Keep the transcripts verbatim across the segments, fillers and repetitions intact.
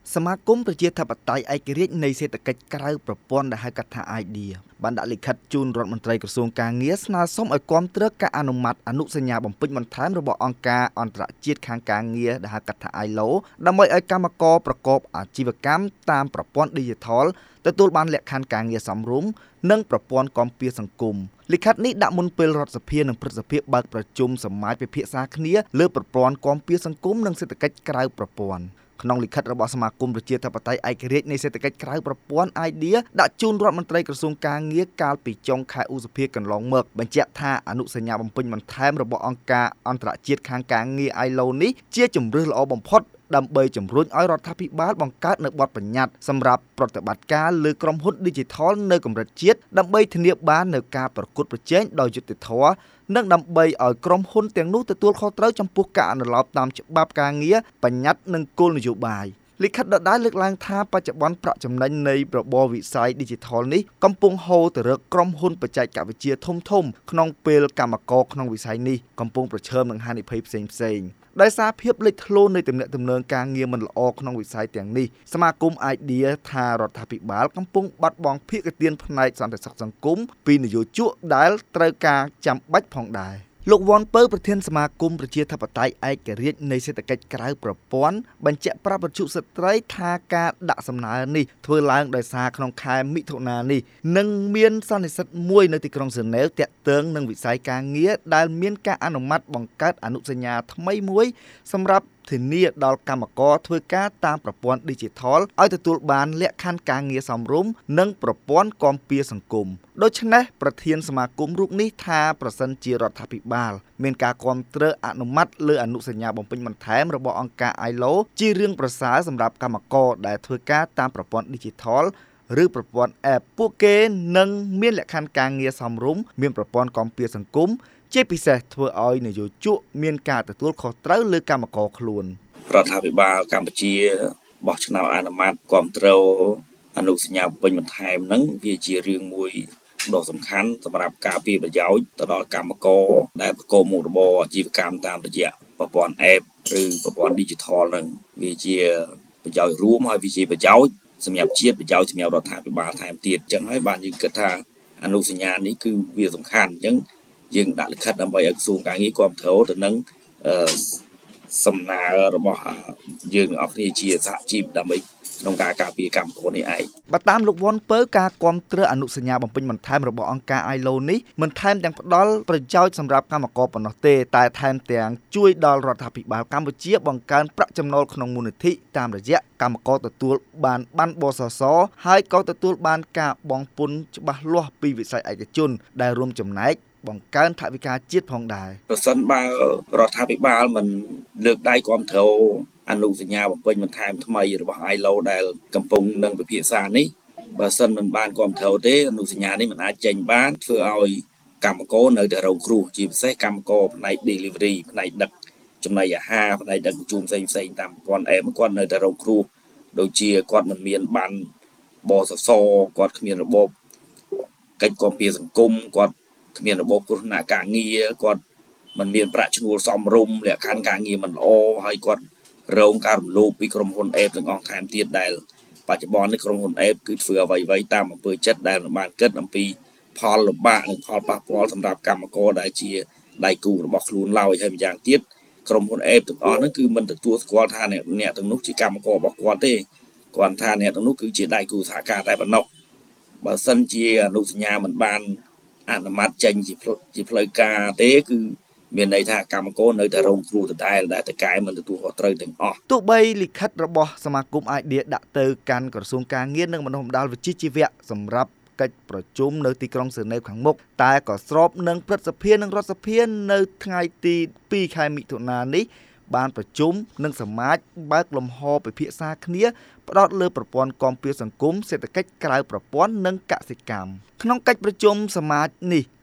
សមាគមប្រជាធិបតេយ្យឯករាជ្យនៃសេដ្ឋកិច្ចក្រៅប្រព័ន្ធដែលហៅកាត់ថា ไอ ดี បានដាក់លិខិតជូនរដ្ឋមន្ត្រីក្រសួងការងារស្នើសុំឲ្យគាំទ្រការអនុម័តអនុសញ្ញាបំពេញបន្ថែមរបស់អង្គការអន្តរជាតិខាងការងារដែលហៅកាត់ថា ไอ แอล โอ ដើម្បីឲ្យកម្មករប្រកបអាជីវកម្មតាមប្រព័ន្ធ Digital ទទួលបានលក្ខខណ្ឌការងារសមរម្យនិងប្រព័ន្ធគាំពារសង្គមលិខិតនេះដាក់មុនពេលរដ្ឋសភានិងព្រឹទ្ធសភាបើកប្រជុំសមាជពិភាក្សាគ្នាលើប្រព័ន្ធគាំពារសង្គមនិងសេដ្ឋកិច្ចក្រៅប្រព័ន្ធក្នុងលិខិតរបស់សមាគមប្រជាធិបតេយ្យឯករាជ្យនៃសេដ្ឋកិច្ចក្រៅប្រព័ន្ធ ไอ ดี ដាក់ជូនរដ្ឋមន្ត្រីក្រសួងការងារកាលពីចុងខែឧសភាកន្លងមកបញ្ជាក់ថាអនុសញ្ញាបំពេញបន្ថែមរបស់អង្គការអន្តរជាតិខាងការងារ ไอ แอล โอ នេះជាជំរើសល្អបំផុតដើម្បីជំរុញឲ្យរដ្ឋាភិបាលបង្កើតនូវបទបញ្ញត្តិសម្រាប់ប្រតិបត្តិការលើក្រុមហ៊ុន Digital នៅកម្រិតជាតិដើម្បីធានាបាននូវការប្រកួតប្រជែងដោយយុត្តិធម៌និងដើម្បីឲ្យក្រុមហ៊ុនទាំងនោះទទួលខុសត្រូវចំពោះការអនុលោមតាមច្បាប់ការងារបញ្ញត្តិនិងគោលនយោបាយលិខិតដដែលលើកឡើងថាបច្ចុប្បន្នប្រាក់ចំណេញនៃរបបវិស័យ Digital នេះកំពុងហូរទៅរកក្រុមហ៊ុនបច្ចេកវិទ្យាធំៗក្នុងពេលកម្មករក្នុងវិស័យនេះកំពុងប្រឈមនឹងហានិភ័យផ្សេងៗដោយសារភាពលេចធ្លោនៃទំនាក់ទំនងការងារមិនល្អក្នុងវិស័យទាំងនេះសមាគម ไอ ดี ថារដ្ឋាភិបាលកំពុងបាត់បង់ភាគទានផ្នែកសន្តិសុខសង្គមពីនយោជកដែលត្រូវការចាំបាច់ផងដែរលោកវ៉ាន់ពៅប្រធានសមាគមប្រជាធិបតេយ្យឯករាជ្យនៃសេដ្ឋកិច្ចក្រៅប្រព័ន្ធបញ្ជាក់ប្រាប់វិទ្យុស្ត្រីថាការដាក់សំណើនេះធ្វើឡើងដោយសារក្នុងខែមិថុនានេះនឹងមានសន្និសីទមួយនៅទីក្រុងហ្សឺណែវទាក់ទងនឹងវិស័យការងារដែលមានការអនុម័តបង្កើតអនុសញ្ញាថ្មីមួយសម្រាប់ធានាដល់កម្មករធ្វើការតាមប្រព័ន្ធ Digital ឲ្យទទួលបានលក្ខខណ្ឌការងារសមរម្យនិងប្រព័ន្ធគាំពារសង្គមដូច្នេះប្រធានសមាគមរូបនេះថាប្រសិនជារដ្ឋាភិបាលមានការគាំទ្រអនុម័តលើអនុសញ្ញាបំពេញបន្ថែមរបស់អង្គការ ไอ แอล โอ ជារឿងប្រសើរសម្រាប់កម្មករដែលធ្វើការតាមប្រព័ន្ធ Digital ឬប្រព័ន្ធ App ពួកគេនឹងមានលក្ខខណ្ឌការងារសមរម្យមានប្រព័ន្ធគាំពារសង្គមជាពិសេសធ្វើឲ្យនយោជកមានការទទួលខុសត្រូវលើកម្មករខ្លួនរដ្ឋាភិបាលកម្ពុជាបោះឆ្នោតអនុម័តគាំទ្រអនុសញ្ញាពេញបន្ថែមហ្នឹងវាជារឿងមួយដ៏សំខាន់សម្រាប់ការពារប្រយោជន៍ទៅដល់កម្មករដែលប្រកបមុខរបរអាជីវកម្មតាមរយៈប្រព័ន្ធ App ឬប្រព័ន្ធ Digital ហ្នឹងវាជាប្រយោជន៍រួមហើយវាជាប្រយោជន៍សម្រាប់ជាតិប្រយោជន៍សម្រាប់រដ្ឋាភិបាលថែមទៀតអញ្ចឹងហើយបានយើងគិតថាអនុសញ្ញានេះគឺវាសំខាន់អញ្ចឹងយើងដាក់លិខិតដើម្បីឲ្យក្រសួងការងារគាំទ្រទៅនឹងសំណើរបស់យើងអស់គ្នាជាសហជីពដើម្បីក្នុងការការពារកម្មករនេះឯងបើតាមលោកវ៉ាន់ពៅការគាំទ្រអនុសញ្ញាបំពេញបន្ថែមរបស់អង្គការ ไอ แอล โอ នេះមិនថែមទាំងផ្ដល់ប្រយោជន៍សម្រាប់កម្មករប៉ុណ្ណោះទេតែថែមទាំងជួយដល់រដ្ឋាភិបាលកម្ពុជាបង្កើនប្រាក់ចំណូលក្នុងមូលនិធិតាមរយៈកម្មករទទួលបានប័ណ្ណបសសហើយក៏ទទួលបានការបង់ពន្ធច្បាស់លាស់ពីវិស័យឯកជនដែលរួមចំណែកបង្កើនថវិកាជាតិផងដែរប្រសិនបើរដ្ឋាភិបាលមិនលើកដៃគាំទ្រអនុសញ្ញាបំពេញបន្ថែមថ្មីរបស់ ไอ แอล โอ ដែលកំពុងនឹងពិភាក្សានេះបើសិនមិនបានគាំទ្រទេអនុសញ្ញានេះមិនអាចចេញបានធ្វើឲ្យកម្មករនៅតែរងគ្រោះជាពិសេសកម្មករផ្នែក delivery ផ្នែកដឹកចំណីអាហារផ្នែកដឹកជញ្ជូនផ្សេងផ្សេងតាមប្រព័ន្ធ App គាត់នៅតែរងគ្រោះដូចជាគាត់មិនមានប័ណ្ណបសសគាត់គ្មានរបបកិច្ចគាំពារសង្គមគាត់គ្មានរបបគ្រោះថ្នាក់ការងារគាត់មិនមានប្រាក់ឈ្នួលសមរម្យលក្ខខណ្ឌការងារមិនល្អហើយគាត់រងការរំលោភពីក្រុមហ៊ុន App ទាំងអស់ថែមទៀតដែលបច្ចុប្បន្ននេះក្រុមហ៊ុន App គឺធ្វើអ្វីៗតាមអំពើចិត្តដែលមិនបានគិតអំពីផលលំបាកនិងផលប៉ះពាល់សម្រាប់កម្មករដែលជាដៃគូរបស់ខ្លួនឡើយហើយម្យ៉ាងទៀតក្រុមហ៊ុន App ទាំងអស់ហ្នឹងគឺមិនទទួលស្គាល់ថាអ្នកអ្នកទាំងនោះជាកម្មកររបស់គាត់ទេគាត់ថាអ្នកទាំងនោះគឺជាដៃគូសហការតែប៉ុណ្ណោះបើសិនជាអនុសញ្ញាមិនបានអនុម័តចេញជាជាផ្លូវការទេគឺមានន័យថាកម្មករនៅតែរងគ្រោះដដែលដែលតកែមិនទទួលខុសត្រូវទាំងអស់ទោះបីលិខិតរបស់សមាគម ไอ ดี ដាក់ទៅកាន់ក្រសួងការងារនិងបណ្ដុះបណ្ដាលវិជ្ជាជីវៈសម្រាប់កិច្ចប្រជុំនៅទីក្រុងហ្សឺណែវខាងមុខតែក៏ស្របនឹងព្រឹទ្ធសភានិងរដ្ឋសភានៅថ្ងៃទីពីរខែមិថុនានេះបានប្រជុំនិងសមាជបើកលំហពិភាក្សាគ្នាផ្ដោតលើប្រព័ន្ធគាំពារសង្គមសេដ្ឋកិច្ចក្រៅប្រព័ន្ធនិងកសិកម្មក្នុងកិច្ចប្រជុំសមាជនេះ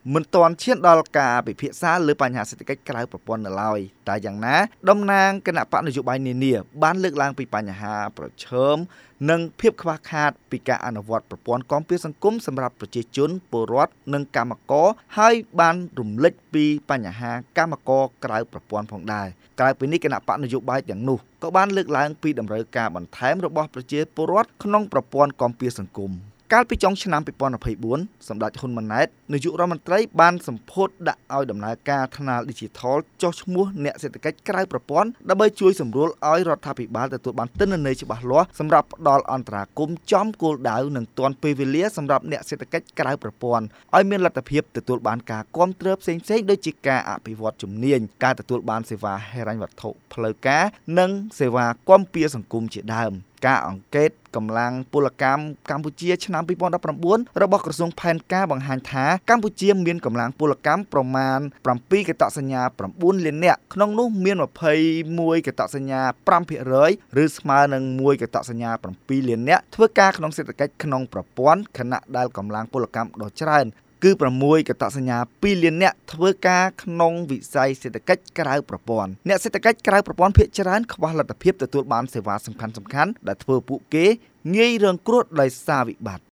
មិនទាន់ឈានដល់ការពិភាក្សាលើបញ្ហាសេដ្ឋកិច្ចក្រៅប្រព័ន្ធនៅឡើយតែយ៉ាងណាតំណាងគណៈបកនយោបាយនានាបានលើកឡើងពីបញ្ហាប្រឈមនិងភាពខ្វះខាតពីការអនុវត្តប្រព័ន្ធគាំពារសង្គមសម្រាប់ប្រជាជនពលរដ្ឋនិងកម្មករហើយបានរំលេចពីបញ្ហាកម្មករក្រៅប្រព័ន្ធផងដែរក្រៅពីនេះគណៈបកនយោបាយទាំងនោះក៏បានលើកឡើងពីតម្រូវការបន្ថែមរបស់ប្រជាពលរដ្ឋក្នុងប្រព័ន្ធគាំពារសង្គមកាលពីចុងឆ្នាំពីរពាន់ยี่สิบสี่សម្ដេចហ៊ុនម៉ាណែតនាយករដ្ឋមន្ត្រីបានសម្ពោធដាក់ឲ្យដំណើរការថ្នាល Digital ចុះឈ្មោះអ្នកសេដ្ឋកិច្ចក្រៅប្រព័ន្ធដើម្បីជួយសម្រួលឲ្យរដ្ឋាភិបាលទទួលបានទិន្នន័យច្បាស់លាស់សម្រាប់ផ្ដល់អន្តរាគមន៍ចំគោលដៅនិងទាន់ពេលវេលាសម្រាប់អ្នកសេដ្ឋកិច្ចក្រៅប្រព័ន្ធឲ្យមានលទ្ធភាពទទួលបានការគាំទ្រផ្សេងៗដូចជាការអភិវឌ្ឍជំនាញការទទួលបានសេវាហិរញ្ញវត្ថុផ្លូវការនិងសេវាគាំពារសង្គមជាដើមការអង្កេតកម្លាំងពលកម្មកម្ពុជាឆ្នាំពីរពាន់ដប់ប្រាំបួនរបស់ក្រសួងផែនការបង្ហាញថាកម្ពុជាមានកម្លាំងពលកម្មប្រមាណប្រាំពីរកតសញ្ញាប្រាំបួនលាននាក់ក្នុងនោះមានម្ភៃមួយកតសញ្ញាប្រាំភាគរយឬស្មើនឹងមួយកតសញ្ញាប្រាំពីរលាននាក់ធ្វើការក្នុងសេដ្ឋកិច្ចក្នុងប្រព័ន្ធខណៈដែលកម្លាំងពលកម្មដ៏ច្រើនគឺប្រាំមួយកតសញ្ញាពីរលាននាក់ធ្វើការក្នុងវិស័យសេដ្ឋកិច្ចក្រៅប្រព័ន្ធអ្នកសេដ្ឋកិច្ចក្រៅប្រព័ន្ធភាគច្រើនខ្វះលទ្ធភាពទទួលបានសេវាសំខាន់ៗដែលធ្វើពួកគេងាយរងគ្រោះដោយសារវិបត្តិ